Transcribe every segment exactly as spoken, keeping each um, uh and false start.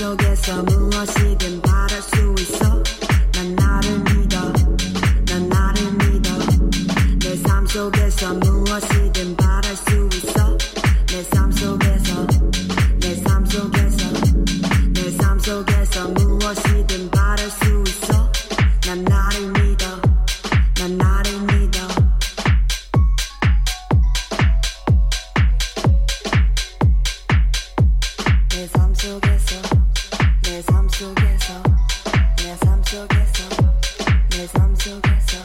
속에서 무엇이든 바랄 수 있어. 난 나를 믿어. 난 나를 믿어. 내 삶 속에서 무엇이든 바랄 수 있어. 내 삶 속에서 내 삶 속에서 내 삶 속에서 무엇이든 바랄 수 있어. 난 나를 믿어. 난 나를 믿어. 내 삶 속에서 내 삶 속에서 내 삶 속에서 내 삶 속에서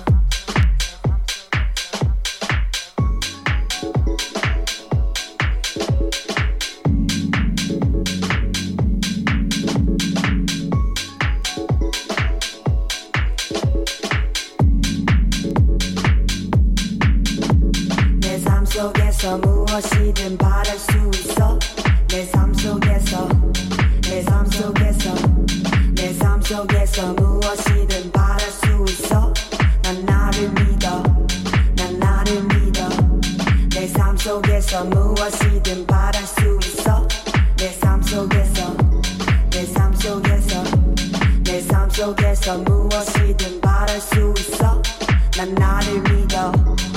내 삶 속에서 무엇이든 바랄 수 있어. 내 삶 속에서 내 삶 속에서 내 삶 속에서 무엇이든 바랄 수 있어. 난 나를 믿어. 난 나를 믿어. 내 삶 속에서 무엇이든 바랄 수 있어. 내 삶 속에서 내 삶 속에서 내 삶 속에서 무엇이든 바랄 수 있어. 난 나를 믿어.